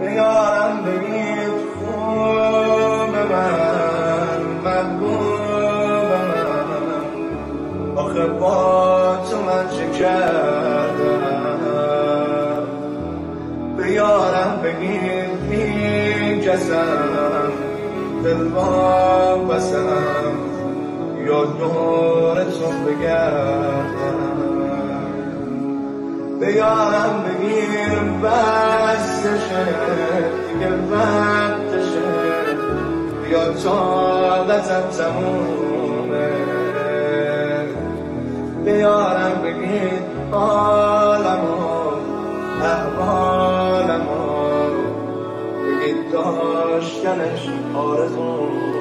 بیارم بگید خوب من محبوب من، آخه با تو من چه کردم. بیارم بگید بی کسم دل واپسم، یا دور تو بگردم. بیارم بگیر بستشه دیگه وقتشه، بیا طاقتم تمومه. بیارم بگیر حالمو احوالمو، بگید داشتنش آرزومه.